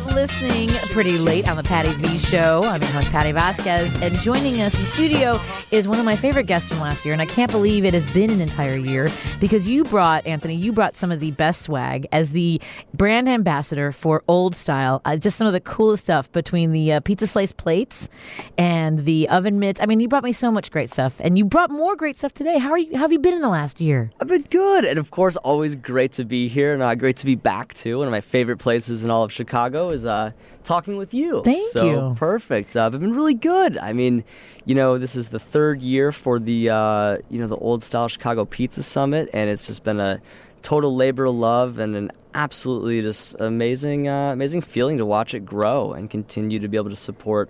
listening pretty late on the Patty V Show. I'm your host, Patty Vasquez, and joining us in studio is one of my favorite guests from last year, and I can't believe it has been an entire year because you brought some of the best swag as the brand ambassador for Old Style. Just some of the coolest stuff between the pizza slice plates and the oven mitts. I mean, you brought me so much great stuff, and you brought more great stuff today. How have you been in the last year? I've been good, and of course, always great to be here, and great to be back too. One of my favorite places in all of Chicago is talking with you. Thank you. Perfect. I've been really good. I mean, this is the third year for the the Old Style Chicago Pizza Summit, and it's just been a total labor of love and an absolutely just amazing feeling to watch it grow and continue to be able to support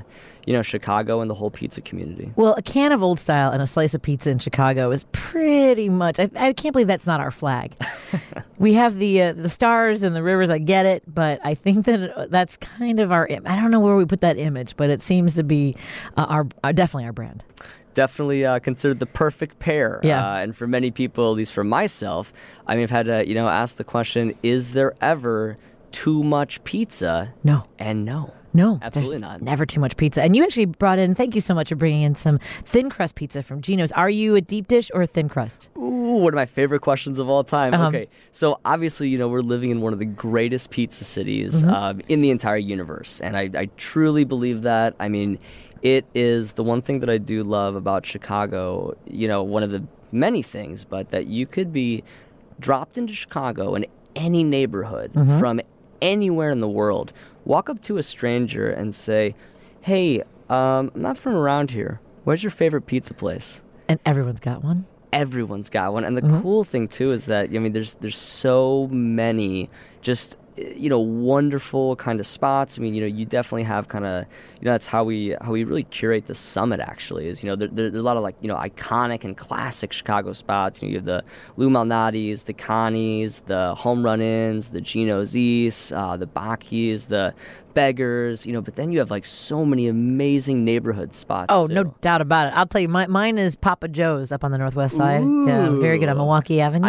Chicago and the whole pizza community. Well, a can of Old Style and a slice of pizza in Chicago is pretty much, I can't believe that's not our flag. We have the stars and the rivers, I get it, but I think that that's kind of our, I don't know where we put that image, but it seems to be definitely our brand. Definitely considered the perfect pair. Yeah. And for many people, at least for myself, I've had to, ask the question, is there ever too much pizza? No. And no. No, absolutely not. Never too much pizza. And you actually brought in, thank you so much for bringing in some thin crust pizza from Geno's. Are you a deep dish or a thin crust? Ooh, one of my favorite questions of all time. Okay, so obviously, we're living in one of the greatest pizza cities in the entire universe. And I truly believe that. I mean, it is the one thing that I do love about Chicago, one of the many things, but that you could be dropped into Chicago in any neighborhood from anywhere in the world, walk up to a stranger and say, hey, I'm not from around here. Where's your favorite pizza place? And everyone's got one. Everyone's got one. And the cool thing, too, is that, there's so many just wonderful kind of spots. I mean, you definitely have kind of, that's how we really curate the summit, actually, is, there's a lot of iconic and classic Chicago spots. You have the Lou Malnati's, the Connie's, the Home Run-Ins, the Geno's East, the Baki's, the Beggars, but then you have so many amazing neighborhood spots. Oh, too. No doubt about it. I'll tell you, mine is Papa Joe's up on the Northwest Side. Ooh. Yeah, very good on Milwaukee Avenue.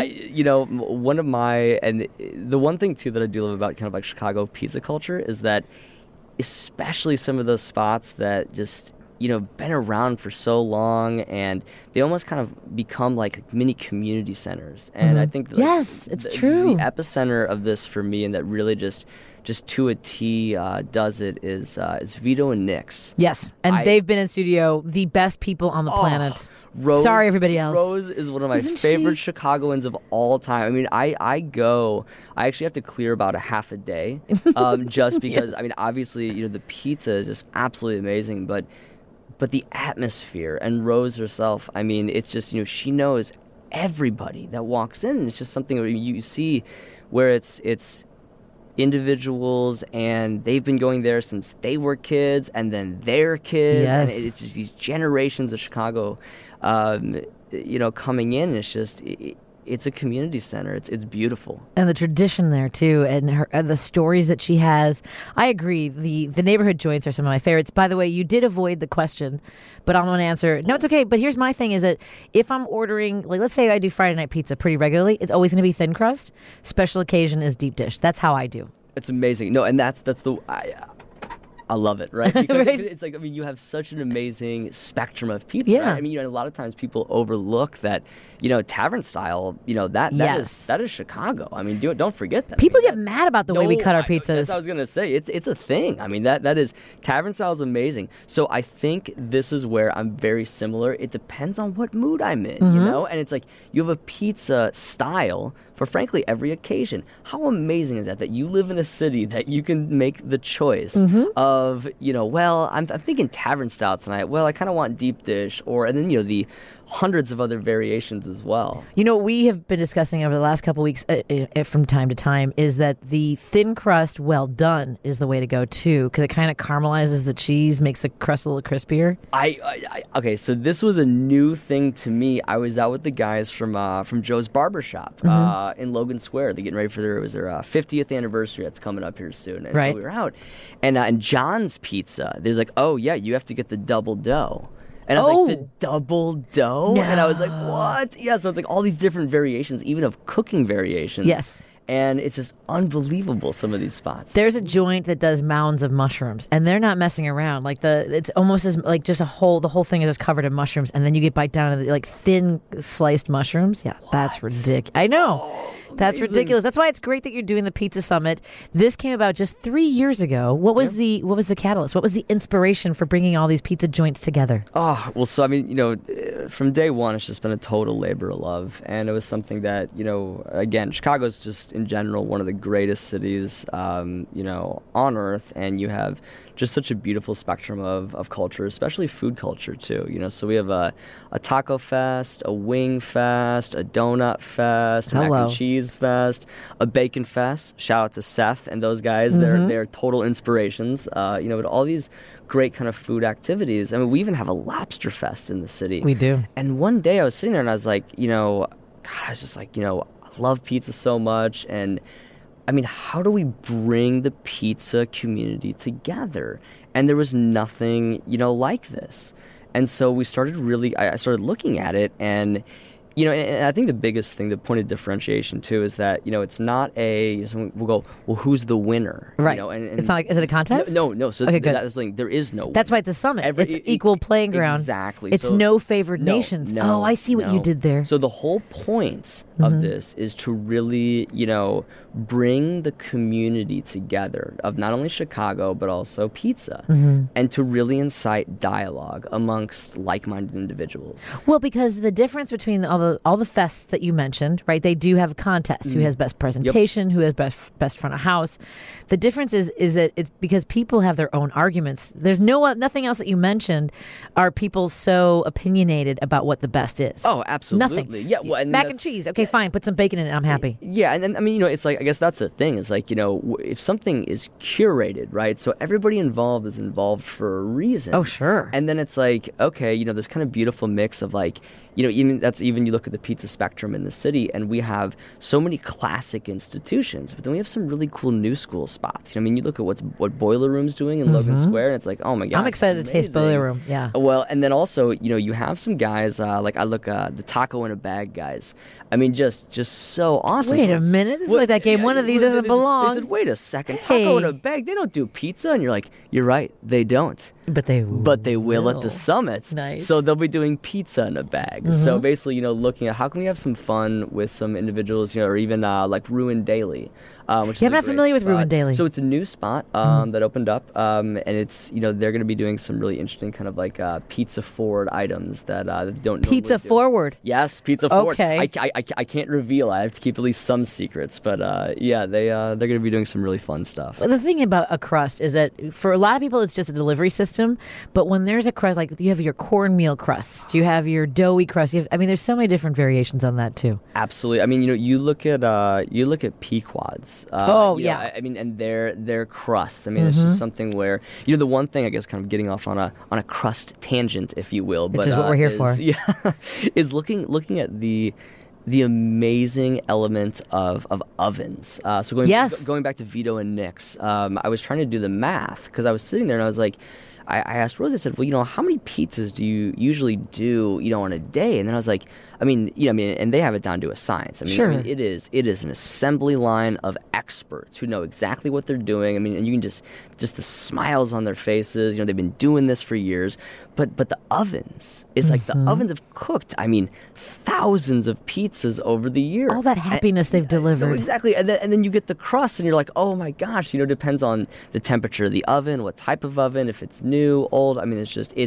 And the one thing too that I do love about kind of Chicago pizza culture is that, especially some of those spots that just been around for so long, and they almost kind of become like mini community centers. And I think yes, it's true. The epicenter of this for me, and that really just to a T does it is Vito and Nick's. Yes, and they've been in studio, the best people on the planet. Rose, sorry, everybody else. Rose is one of my favorite Chicagoans of all time. I mean, I actually have to clear about a half a day just because, Yes. Obviously, the pizza is just absolutely amazing, but the atmosphere and Rose herself, it's just, she knows everybody that walks in. It's just something you see where it's individuals, and they've been going there since they were kids, and then their kids, yes. And it's just these generations of Chicago, coming in. And it's just it's a community center. It's beautiful, and the tradition there too, and the stories that she has. I agree. The neighborhood joints are some of my favorites. By the way, you did avoid the question, but I'm going to answer. No, it's okay. But here's my thing: is that if I'm ordering, let's say I do Friday night pizza pretty regularly, it's always going to be thin crust. Special occasion is deep dish. That's how I do. It's amazing. No, and that's the. I love it, right? Because right. It's you have such an amazing spectrum of pizza. Yeah. Right? A lot of times people overlook that, tavern style, that is Chicago. Don't forget that. People get mad about the way we cut our pizzas. That's what I was going to say. It's a thing. That is, tavern style is amazing. So I think this is where I'm very similar. It depends on what mood I'm in, And it's you have a pizza style for frankly every occasion. How amazing is that you live in a city that you can make the choice of, I'm thinking tavern style tonight. Well, I kind of want deep dish, and then, the hundreds of other variations as well. We have been discussing over the last couple of weeks from time to time is that the thin crust well done is the way to go too, because it kind of caramelizes the cheese, makes the crust a little crispier. Okay, so this was a new thing to me. I was out with the guys from Joe's Barbershop in Logan Square. They're getting ready for their 50th anniversary that's coming up here soon. And right. So we were out. And John's Pizza, there's oh yeah, you have to get the double dough. And I was the double dough? No. And I was what? Yeah, so it's all these different variations, even of cooking varitions. Yes. And it's just unbelievable, some of these spots. There's a joint that does mounds of mushrooms, and they're not messing around. Like it's almost as like just the whole thing is just covered in mushrooms, and then you get bite down to the, like thin sliced mushrooms. Yeah, that's ridiculous. I know. Oh, that's amazing. ridiculous. That's why it's great that you're doing the Pizza Summit. This came about just 3 years ago. What was the catalyst? What was the inspiration for bringing all these pizza joints together? Oh, well, so I mean, from day one, it's just been a total labor of love, and it was something that, again, Chicago's just in general one of the greatest cities, on earth, and you have just such a beautiful spectrum of culture, especially food culture too. So we have a taco fest, a wing fest, a donut fest, a mac and cheese fest, a bacon fest. Shout out to Seth and those guys; they're total inspirations. With all these great kind of food activities. I mean, we even have a lobster fest in the city. We do. And one day I was sitting there and I was like, God, I was just like, I love pizza so much, and I mean, how do we bring the pizza community together? And there was nothing, like this. And so I started looking at it, and, and I think the biggest thing, the point of differentiation too, is that, it's not we'll go, well, who's the winner? Right. And it's not like, is it a contest? No. So okay, good. That's the thing. There is no winner. That's why it's a summit. It's equal playing ground. Exactly. It's no favored nations. No, I see what you did there. So the whole point of this is to really, bring the community together of not only Chicago, but also pizza, and to really incite dialogue amongst like-minded individuals. Well, because the difference between all the fests that you mentioned, right? They do have contests. Who has best presentation? Who has best front of house? The difference is that it's because people have their own arguments. There's nothing else that you mentioned. Are people so opinionated about what the best is? Oh, absolutely. Nothing. Yeah. Well, mac and cheese. Okay, fine. Put some bacon in it. I'm happy. Yeah, and I mean, it's like, I guess that's the thing. Is like, if something is curated, right? So everybody involved is involved for a reason. Oh, sure. And then it's like, okay, this kind of beautiful mix of like, even you look at the pizza spectrum in the city, and we have so many classic institutions, but then we have some really cool new school spots. I mean, you look at what Boiler Room's doing in Logan Square, and it's like, oh my god, I'm excited to taste Boiler Room. Yeah. Well, and then also, you have some guys like I look the taco in a bag guys. I mean, just so awesome. Wait a minute, this is like that game. One of these doesn't belong. They said, wait a second, taco in a bag. They don't do pizza, and you're like, you're right, they don't. But they will at the summit. Nice. So they'll be doing pizza in a bag. So basically, looking at how can we have some fun with some individuals, or even like Ruin Daily. Which I'm not familiar with Ruin Daily. So it's a new spot that opened up, and it's they're going to be doing some really interesting kind of like pizza forward items that don't pizza forward. Yes, pizza forward. Okay. I can't reveal. I have to keep at least some secrets, but they're going to be doing some really fun stuff. Well, the thing about a crust is that for a lot of people it's just a delivery system, but when there's a crust, like you have your cornmeal crust, you have your doughy crust. There's so many different variations on that too. Absolutely. I mean, you look at Pequod's. Yeah. I mean, and their crust. I mean, it's just something where the one thing, I guess, kind of getting off on a crust tangent, if you will, which is what we're here for. Yeah, is looking at the amazing element of ovens. So going back to Vito and Nick's, I was trying to do the math because I was sitting there and I was like, I asked Rose, I said, well, how many pizzas do you usually do, on a day? And then I was like, and they have it down to a science. Sure. It is an assembly line of experts who know exactly what they're doing. I mean, and you can just the smiles on their faces. They've been doing this for years. But the ovens, it's like the ovens have cooked, thousands of pizzas over the year. All that happiness they've delivered. No, exactly. And then you get the crust, and you're like, oh my gosh, depends on the temperature of the oven, what type of oven, if it's new, old. I mean,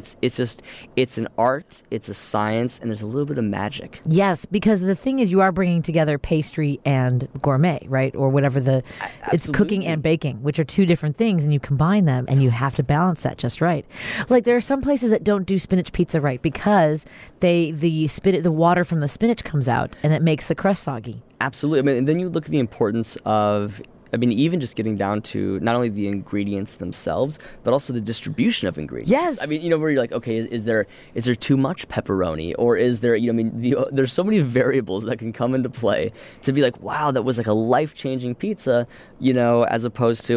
it's an art, it's a science, and there's a little bit of magic. Yes, because the thing is, you are bringing together pastry and gourmet, right? Or whatever it's cooking and baking, which are two different things, and you combine them, and you have to balance that just right. Like there are some places that don't do spinach pizza right because the water from the spinach comes out and it makes the crust soggy. Absolutely. And then you look at the importance of, even just getting down to not only the ingredients themselves, but also the distribution of ingredients. Yes. Where you're like, okay, is there too much pepperoni, or is there, there's so many variables that can come into play to be like, wow, that was like a life-changing pizza, as opposed to,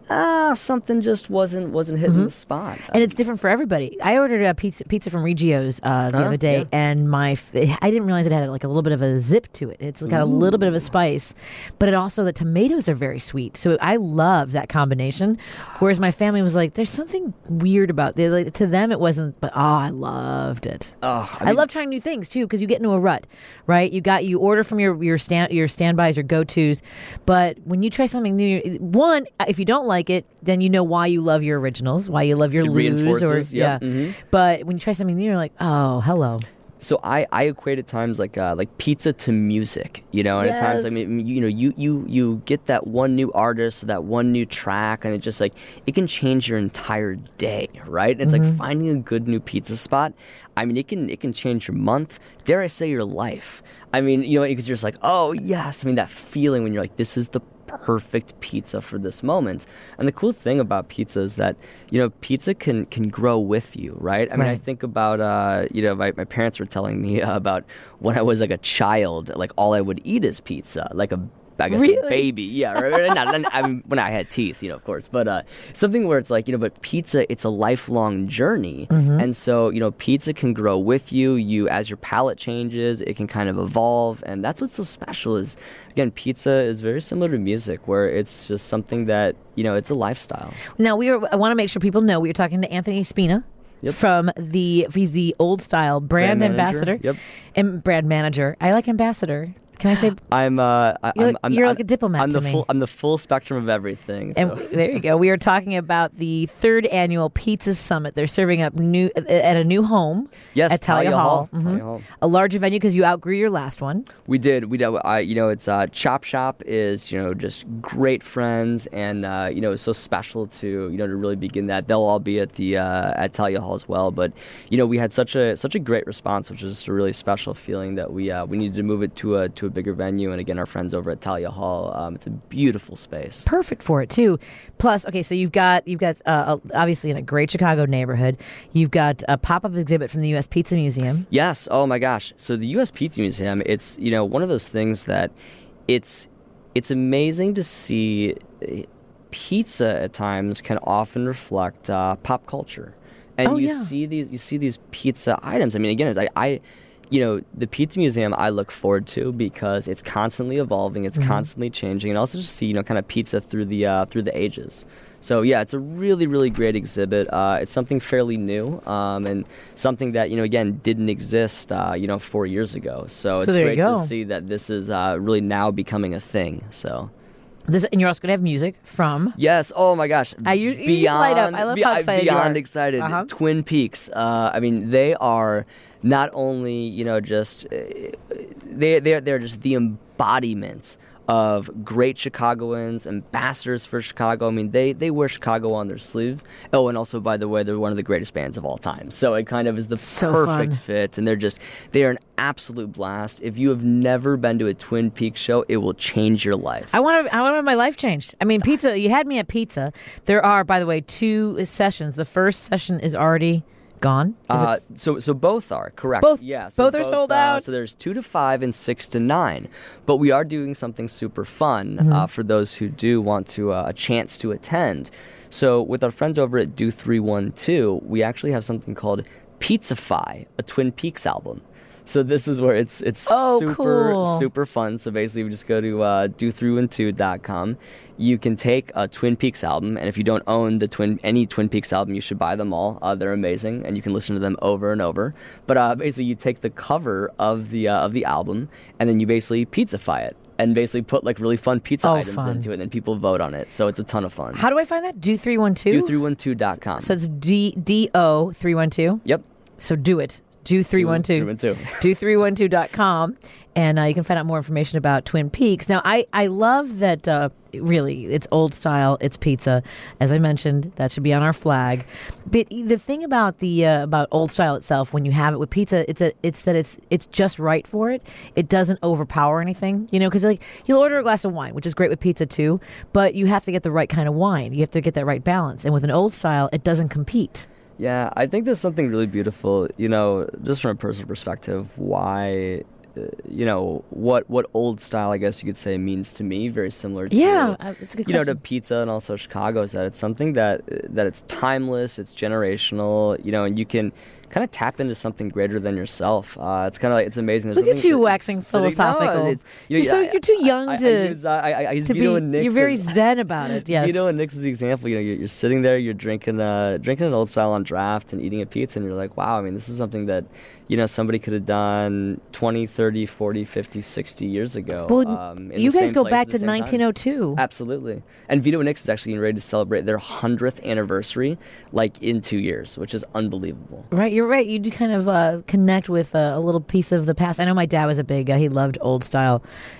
something just wasn't hitting the spot. And it's different for everybody. I ordered a pizza from Reggio's the other day, and I didn't realize it had like a little bit of a zip to it. It's got a little bit of a spice, but it also, the tomatoes are very sweet. So I love that combination. Whereas my family was like, there's something weird about it. Like, to them, it wasn't, but I loved it. I love trying new things too, because you get into a rut, right? You order from your standbys, your go-tos, but when you try something new, one, if you don't like it, then you know why you love your originals, why you love your lose, But when you try something new, you're like, oh, hello. So I equate at times like pizza to music, and at times, I mean, you get that one new artist, that one new track, and it just like, it can change your entire day, right? And it's like finding a good new pizza spot. I mean, it can change your month, dare I say your life. I mean, because you're just like, oh yes, I mean, that feeling when you're like, this is the perfect pizza for this moment. And the cool thing about pizza is that, pizza can grow with you, right? I mean, I think about, my parents were telling me about when I was like a child, like all I would eat is pizza, like a baby. Yeah, right? I mean, when I had teeth, of course. But something where it's like, but pizza, it's a lifelong journey. And so, pizza can grow with you. As your palate changes, it can kind of evolve. And that's what's so special is, again, pizza is very similar to music, where it's just something that, it's a lifestyle. Now, I want to make sure people know we are talking to Anthony Spina. Yep. He's the Old Style brand ambassador. Yep. And brand manager. I like ambassador. Can I say? You're like a diplomat to me. I'm the full spectrum of everything. So. And there you go. We are talking about the 3rd annual Pizza Summit. They're serving up at a new home. Yes, at Talia Hall. Talia Hall. A larger venue because you outgrew your last one. We did. It's Chop Shop is just great friends, and it's so special to to really begin that. They'll all be at the at Talia Hall as well. But we had such a great response, which was just a really special feeling that we needed to move it to a bigger venue. And again, our friends over at Talia Hall, it's a beautiful space, perfect for it too. Plus, okay, so you've got obviously in a great Chicago neighborhood, you've got a pop-up exhibit from the U.S. Pizza Museum. Yes. Oh my gosh. So the U.S. Pizza Museum, it's one of those things that it's amazing to see. Pizza at times can often reflect pop culture, and you see these pizza items. I mean, again, the Pizza Museum I look forward to because it's constantly evolving, it's constantly changing, and also just see kind of pizza through the ages. So yeah, it's a really, really great exhibit. It's something fairly new, and something that again didn't exist 4 years ago. So it's great to see that this is really now becoming a thing. So. And you're also going to have music from... Yes. Oh, my gosh. You just light up. I love how excited beyond you are. Excited. Twin Peaks. I mean, they are not only, just... They're just the embodiments of great Chicagoans, ambassadors for Chicago. I mean, they wear Chicago on their sleeve. Oh, and also, by the way, they're one of the greatest bands of all time. So it kind of is the perfect fit. And they are an absolute blast. If you have never been to a Twin Peaks show, it will change your life. I want to have my life changed. I mean, pizza, you had me at pizza. There are, by the way, 2 sessions. The first session is already... gone? So both are correct. Both, yeah, so both are sold out. So there's 2 to 5 and 6 to 9. But we are doing something super fun for those who do want to a chance to attend. So with our friends over at Do 312, we actually have something called Pizzafy, a Twin Peaks album. So this is where it's super fun. So basically, we just go to do312.com. You can take a Twin Peaks album, and if you don't own any Twin Peaks album, you should buy them all. They're amazing, and you can listen to them over and over. But basically, you take the cover of the album, and then you basically pizzafy it, and basically put like really fun pizza items into it, and then people vote on it. So it's a ton of fun. How do I find that? Do312? Do312.com. So it's DO312? Yep. So do it. Do312. Do312.com. And you can find out more information about Twin Peaks. Now, I love that, really, it's old style, it's pizza. As I mentioned, that should be on our flag. But the thing about about old style itself, when you have it with pizza, it's just right for it. It doesn't overpower anything, because like you'll order a glass of wine, which is great with pizza too, but you have to get the right kind of wine. You have to get that right balance. And with an old style, it doesn't compete. Yeah, I think there's something really beautiful, just from a personal perspective, why what old style, I guess you could say, means to me. Very similar to it's a good question. To pizza and also Chicago, is that it's something that it's timeless, it's generational, and you can kind of tap into something greater than yourself. It's kind of like, it's amazing. Look at you waxing philosophical. You're too young to. I use Vito and Nick's. You're very zen about it. Yes. Vito and Nick's is the example. You're sitting there, you're drinking an old style on draft and eating a pizza, and you're like, wow. I mean, this is something that somebody could have done 20, 30, 40, 50, 60 years ago. Well, you guys go back to 1902. Absolutely. And Vito and Nick's is actually getting ready to celebrate their 100th anniversary, like in 2 years, which is unbelievable. Right, you're right. You do kind of connect with a little piece of the past. I know my dad was a big guy. He loved old style.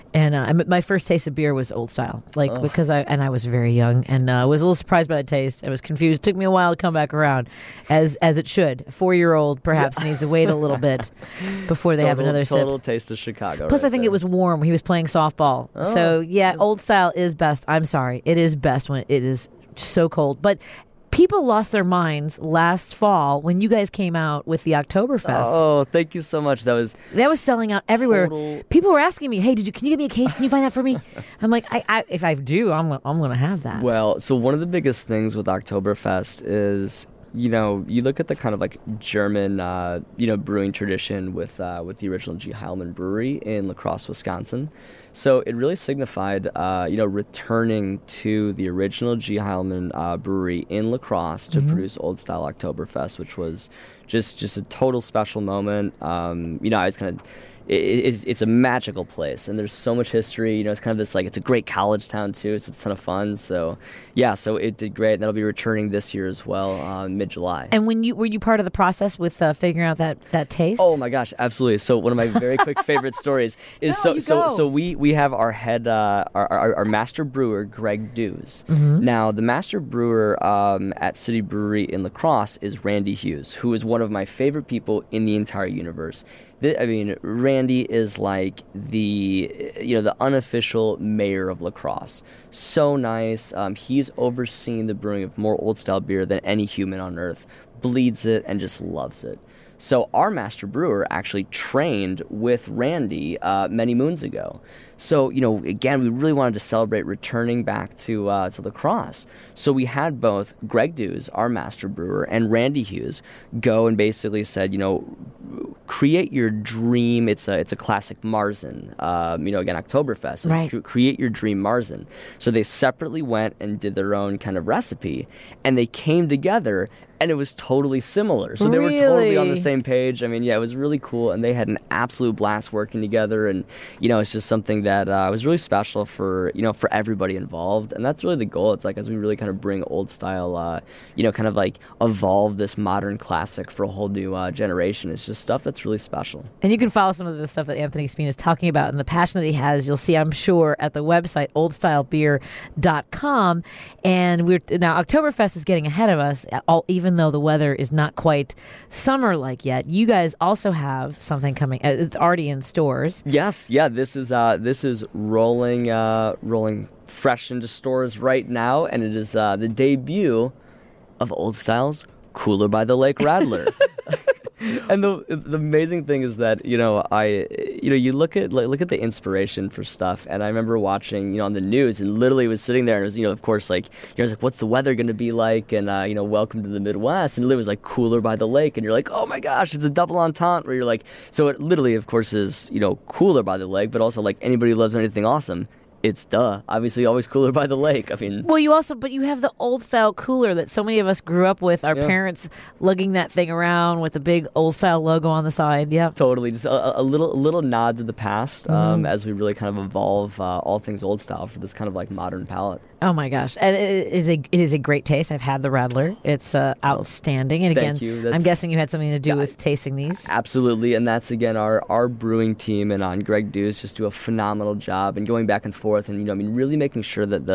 And my first taste of beer was old style, because I was very young and was a little surprised by the taste. I was confused. It took me a while to come back around, as it should. A 4-year-old perhaps needs to wait a little bit before they have another sip. Total taste of Chicago. Plus, I think it was warm. He was playing softball. So, old style is best. I'm sorry. It is best when it is so cold. But people lost their minds last fall when you guys came out with the Oktoberfest. Oh, thank you so much. That was selling out everywhere. People were asking me, "Hey, can you give me a case? Can you find that for me?" I'm like, if I do, I'm going to have that. Well, so one of the biggest things with Oktoberfest is, you look at the kind of like German, brewing tradition with the original G. Heilmann Brewery in La Crosse, Wisconsin. So it really signified, returning to the original G. Heilmann Brewery in La Crosse to produce Old Style Oktoberfest, which was just a total special moment. I was kind of... It's a magical place, and there's so much history. It's kind of this, like, it's a great college town too, so it's a ton of fun. So so it did great, and that'll be returning this year as well, mid-July. And were you part of the process with figuring out that taste? Oh my gosh, absolutely. So one of my very quick favorite stories is so we have our head our master brewer, Greg Dews. Now the master brewer at City Brewery in La Crosse is Randy Hughes, who is one of my favorite people in the entire universe. Randy is like the unofficial mayor of La Crosse. So nice. He's overseen the brewing of more old style beer than any human on earth. Bleeds it and just loves it. So our master brewer actually trained with Randy many moons ago. So, again, we really wanted to celebrate returning back to La Crosse. So we had both Greg Dews, our master brewer, and Randy Hughes go and basically said, create your dream. It's a classic Marzen, again, Oktoberfest. Right. Create your dream Marzen. So they separately went and did their own kind of recipe, and they came together, and it was totally similar. So they were totally on the same page. It was really cool, and they had an absolute blast working together, and, it's just something that was really special for everybody involved, and that's really the goal. It's like, as we really kind of bring old style, kind of like evolve this modern classic for a whole new generation. It's just stuff that's really special. And you can follow some of the stuff that Anthony Spina is talking about and the passion that he has. You'll see, I'm sure, at the website oldstylebeer.com. And now Oktoberfest is getting ahead of us, even though the weather is not quite summer-like yet. You guys also have something coming. It's already in stores. Yes, yeah. This is rolling fresh into stores right now, and it is the debut of Old Style's Cooler by the Lake Radler. And the amazing thing is that you look at the inspiration for stuff, and I remember watching on the news, and literally was sitting there, and it was of course like what's the weather going to be like, and welcome to the Midwest, and it was like Cooler by the Lake, and you're like, oh my gosh, it's a double entendre where you're like, so it literally of course is cooler by the lake, but also like anybody who loves anything awesome. It's obviously always cooler by the lake. Well, you have the old style cooler that so many of us grew up with. Our parents lugging that thing around with the big old style logo on the side. Yeah, totally. Just a little nod to the past as we really kind of evolve all things old style for this kind of like modern palate. Oh my gosh, and it is a great taste. I've had the Radler. It's outstanding. And again, I'm guessing you had something to do with tasting these. Absolutely, and that's again our brewing team and on Greg Dews just do a phenomenal job and going back and forth, and really making sure that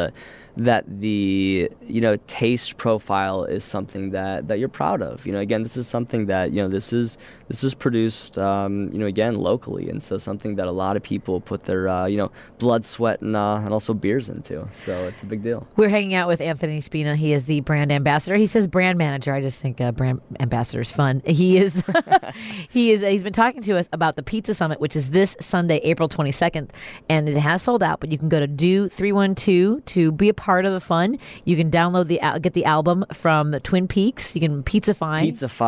the taste profile is something that you're proud of. Again, this is something that this is produced again locally, and so something that a lot of people put their blood, sweat, and also beers into. So it's a big big deal. We're hanging out with Anthony Spina. He is the brand ambassador. He says brand manager. I just think brand ambassador is fun. He is. He's been talking to us about the Pizza Summit, which is this Sunday, April 22nd, and it has sold out. But you can go to Do 312 to be a part of the fun. You can download get the album from Twin Peaks. You can Pizzafy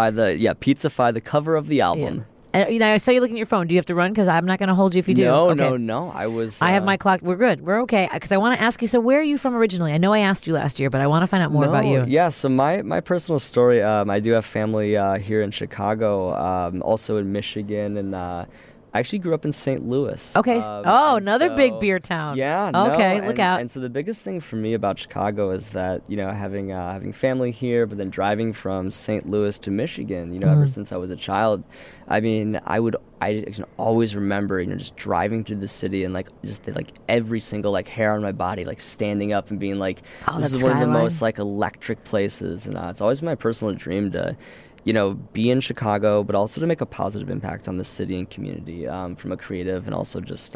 the cover of the album. Yeah. And, I saw you looking at your phone. Do you have to run? Because I'm not going to hold you if you do. No, okay. no. I have my clock. We're good. We're okay. Because I want to ask you, so where are you from originally? I know I asked you last year, but I want to find out more about you. Yeah, so my personal story, I do have family here in Chicago, also in Michigan, and I actually grew up in St. Louis. Okay. Another big beer town. Yeah. Okay, look out. And so the biggest thing for me about Chicago is that, having family here, but then driving from St. Louis to Michigan, ever since I was a child, I mean, I can always remember, just driving through the city and every single hair on my body standing up and being like, this is one of the most electric places, and it's always my personal dream to be in Chicago, but also to make a positive impact on the city and community from a creative and also just,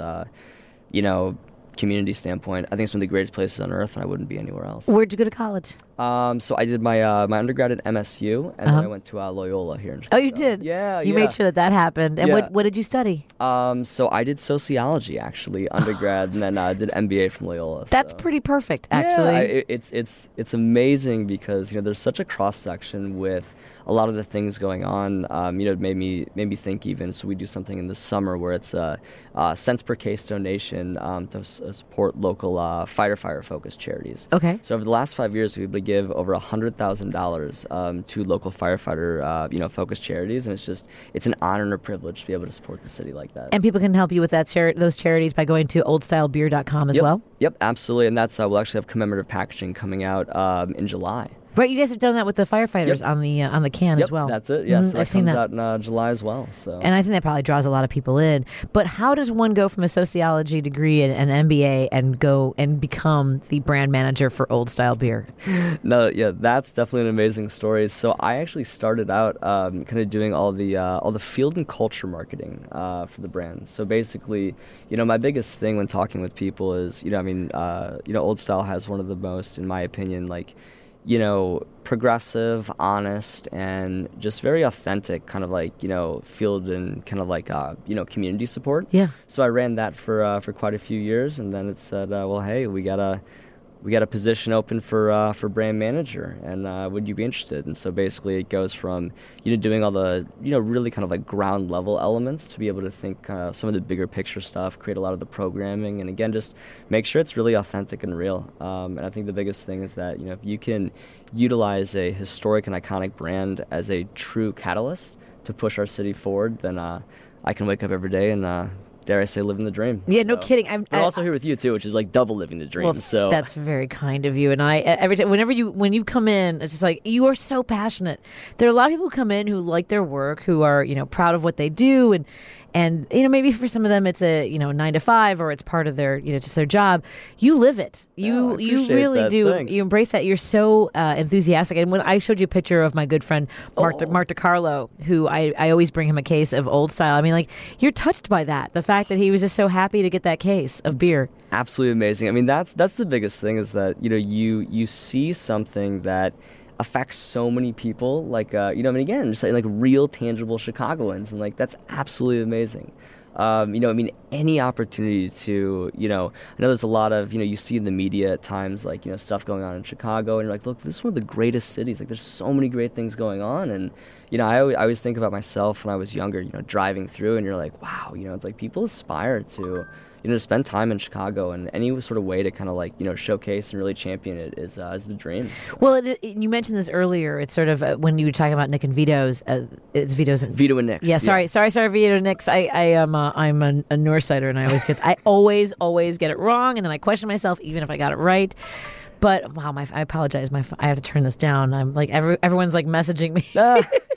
community standpoint. I think it's one of the greatest places on earth, and I wouldn't be anywhere else. Where'd you go to college? So I did my undergrad at MSU, and then I went to Loyola here in Chicago. Oh, you did? Yeah. You made sure that happened. And what did you study? So I did sociology, actually, undergrad, and then I did MBA from Loyola. That's pretty perfect, actually. Yeah, it's amazing because, there's such a cross-section with a lot of the things going on. It made me think even. So we do something in the summer where it's a cents per case donation to support local firefighter-focused charities. Okay. So over the last 5 years, we've been able to give over $100,000 to local firefighter focused charities, and it's an honor and a privilege to be able to support the city like that. And people can help you with those charities by going to oldstylebeer.com as well? Yep, absolutely. And that's we'll actually have commemorative packaging coming out in July. Right, you guys have done that with the firefighters on the can as well. That's it. Yeah, so I've seen that out in July as well. So, and I think that probably draws a lot of people in. But how does one go from a sociology degree and an MBA and go and become the brand manager for Old Style Beer? No, yeah, that's definitely an amazing story. So I actually started out kind of doing all the field and culture marketing for the brand. So basically, my biggest thing when talking with people is, Old Style has one of the most, in my opinion, progressive, honest, and just very authentic kind of field and kind of community support. Yeah. So I ran that for quite a few years, and then it said, well, hey, we got a position open for brand manager, and would you be interested? And so basically it goes from doing all the really kind of ground level elements to be able to think some of the bigger picture stuff, create a lot of the programming, and again just make sure it's really authentic and real. And I think the biggest thing is that if you can utilize a historic and iconic brand as a true catalyst to push our city forward, then I can wake up every day and dare I say, living the dream. Yeah, so. No kidding. I'm also here with you too, which is double living the dream. Well, so that's very kind of you. And I every time, when you come in, it's just you are so passionate. There are a lot of people who come in who like their work, who are proud of what they do, and maybe for some of them it's a 9 to 5 or it's part of their just their job. You live it. You really that. do. Thanks. You embrace that. You're so enthusiastic. And when I showed you a picture of my good friend Mark DiCarlo, who I always bring him a case of Old Style. I mean, you're touched by that. The fact that he was just so happy to get that case of beer. Absolutely amazing. I mean, that's the biggest thing is that you see something that affects so many people, again, just real tangible Chicagoans, and that's absolutely amazing. Any opportunity to, I know there's a lot of, you see in the media at times, stuff going on in Chicago, and you're look, this is one of the greatest cities. There's so many great things going on, and, I always think about myself when I was younger, driving through, and you're wow, it's people aspire to, to spend time in Chicago, and any sort of way to kind of showcase and really champion it is the dream. Well, you mentioned this earlier. It's sort of when you were talking about Nick and Vito's. It's Vito's and Vito and Nick's. Yeah, sorry, Vito and Nick's. I'm a Northsider, and I always get it wrong, and then I question myself even if I got it right. But wow, I apologize. I have to turn this down. I'm everyone's messaging me.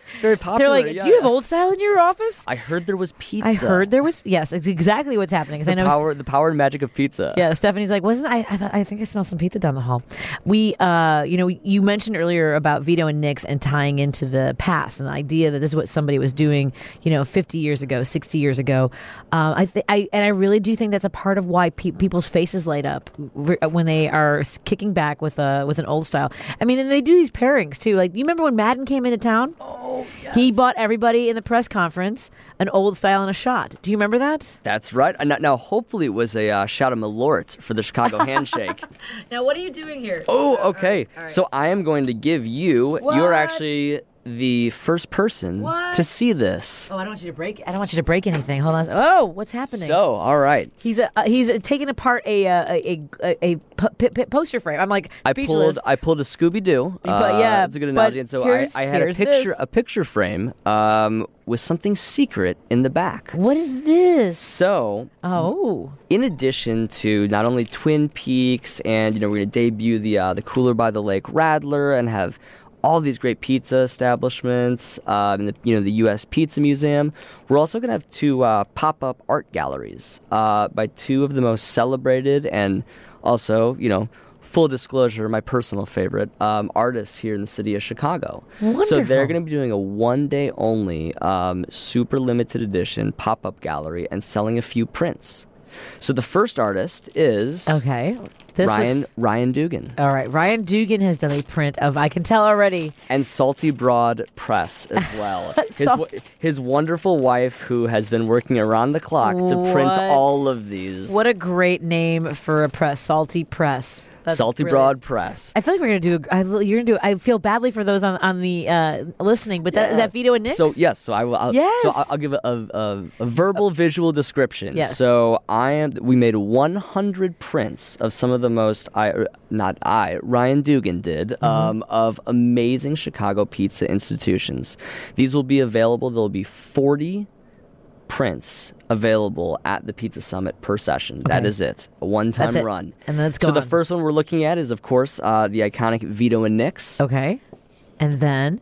very popular. They're like, do you have old style in your office? I heard there was pizza. I heard there was. Yes, it's exactly what's happening. The power and magic of pizza. Yeah, Stephanie's like, I think I smell some pizza down the hall. We, you mentioned earlier about Vito and Nick's and tying into the past and the idea that this is what somebody was doing, 50 years ago, 60 years ago. I really do think that's a part of why people's faces light up when they are kicking back with an old style. I mean, and they do these pairings too. Like, you remember when Madden came into town? Oh, yes. He bought everybody in the press conference an old style and a shot. Do you remember that? That's right. Now, hopefully it was a shot of Malort for the Chicago handshake. Now, what are you doing here? Oh, okay. All right. So I am going to give you. What? You are actually the first person to see this. Oh, I don't want you to break anything. Hold on. Oh, what's happening? So, all right. He's taking apart a poster frame. I'm like speechless. I pulled a Scooby Doo. Yeah, that's a good analogy. And so I had a picture frame with something secret in the back. What is this? So, in addition to not only Twin Peaks, and we're going to debut the Cooler by the Lake Rattler, and have all these great pizza establishments, and the U.S. Pizza Museum. We're also going to have two pop-up art galleries by two of the most celebrated and also, full disclosure, my personal favorite, artists here in the city of Chicago. Wonderful. So they're going to be doing a one-day only, super limited edition pop-up gallery and selling a few prints. So the first artist is Ryan Dugan. All right, Ryan Dugan has done a print of, I can tell already. And Salty Broad Press as well. His wonderful wife, who has been working around the clock to print all of these. What a great name for a press, Salty Press. That's Salty brilliant. Broad Press. I feel like we're gonna do. You're gonna do. I feel badly for those on the listening, but is that Vito and Nick's? So yes, so I'll give a verbal visual description. Yes. So we made 100 prints of some of the most Ryan Dugan did of amazing Chicago pizza institutions. These will be available. There'll be 40 prints available at the Pizza Summit per session. Okay. That is it. A one-time run. And then it's gone. So the first one we're looking at is, of course, the iconic Vito and Nick's. Okay. And then...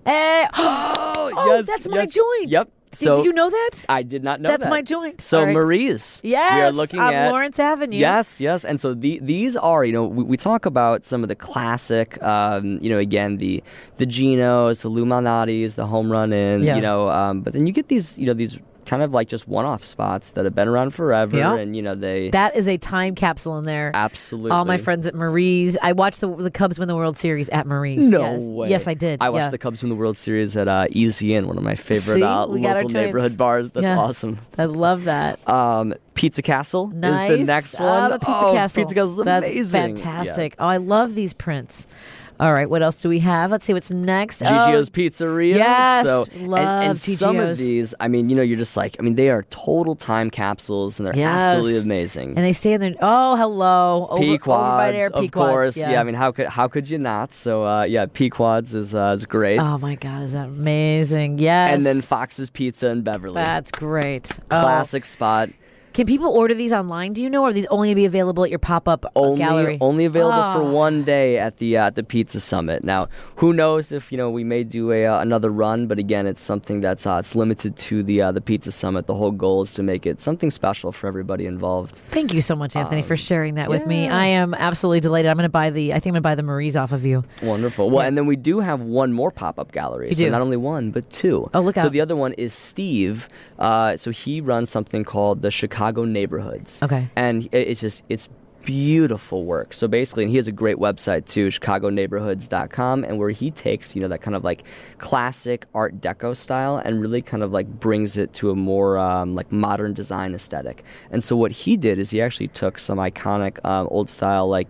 yes, that's my joint. Yep. Did you know that? I did not know that. That's my joint. So Marie's. Yes, we are looking at Lawrence Avenue. Yes. And so these are, we talk about some of the classic, again, the Geno's, the Lou Malnati's, the Home Run Inn, but then you get these kind of like just one-off spots that have been around forever, and that is a time capsule in there. Absolutely. All my friends at Marie's. I watched the Cubs win the World Series at Marie's. No way. Yes, I did. I watched the Cubs win the World Series at Easy Inn, one of my favorite local neighborhood bars. That's awesome. I love that. Pizza Castle is the next one. The Pizza Castle. Pizza Castle is amazing. That's fantastic. Yeah. Oh, I love these prints. All right, what else do we have? Let's see what's next. Giglio's Pizzeria. Yes, love and Giglio's. Some of these, you're just like, they are total time capsules, and they're absolutely amazing. And they stay in there. Oh, hello. Pequods, of course. Yeah, how could you not? So, Pequods is great. Oh, my God, is that amazing? Yes. And then Fox's Pizza in Beverly. That's great. Classic spot. Can people order these online? Do you know, or are these only going to be available at your pop-up gallery? Only available for one day at the Pizza Summit. Now, who knows if we may do another run? But again, it's something that's it's limited to the Pizza Summit. The whole goal is to make it something special for everybody involved. Thank you so much, Anthony, for sharing that with me. I am absolutely delated. I'm going to buy the Marie's off of you. Wonderful. Well, and then we do have one more pop-up gallery. So not only one, but two. Oh, look out! So the other one is Steve. So he runs something called the Chicago Neighborhoods. Okay. And it's beautiful work. So basically, and he has a great website too, chicagoneighborhoods.com, and where he takes, that kind of like classic Art Deco style and really kind of like brings it to a more like modern design aesthetic. And so what he did is he actually took some iconic old style, like,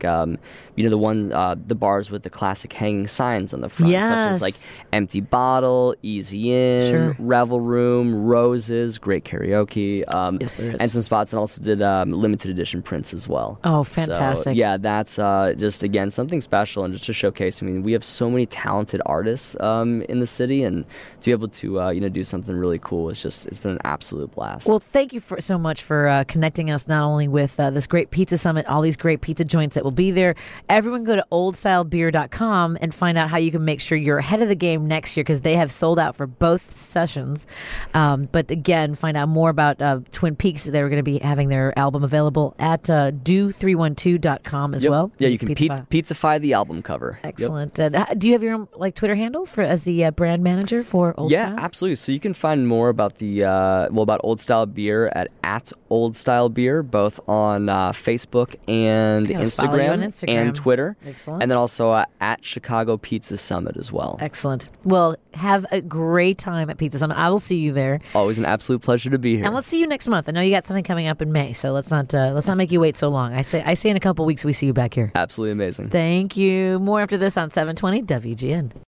the bars with the classic hanging signs on the front, such as like Empty Bottle, Easy Inn, Revel Room, Roses, great karaoke. Yes, there is. And some spots, and also did limited edition prints as well. Oh, fantastic. So, yeah, that's just, again, something special and just to showcase. I mean, we have so many talented artists in the city, and to be able to, do something really cool, it's been an absolute blast. Well, thank you so much for connecting us not only with this great pizza summit, all these great pizza joints that will be there. Everyone go to oldstylebeer.com and find out how you can make sure you're ahead of the game next year, because they have sold out for both sessions. But again, find out more about Twin Peaks. They're going to be having their album available at do312.com as well. Yeah, you can pizzafy the album cover. Excellent. Yep. And do you have your own Twitter handle as the brand manager for Old Style? Yeah, absolutely. So you can find more about about Old Style Beer at Old Style Beer, both on Facebook and Instagram and Twitter. Excellent. And then also at Chicago Pizza Summit as well. Excellent. Well, have a great time at Pizza Summit. I will see you there. Always an absolute pleasure to be here. And let's see you next month. I know you got something coming up in May, so let's not make you wait so long. I say in a couple weeks we see you back here. Absolutely amazing. Thank you. More after this on 720 WGN.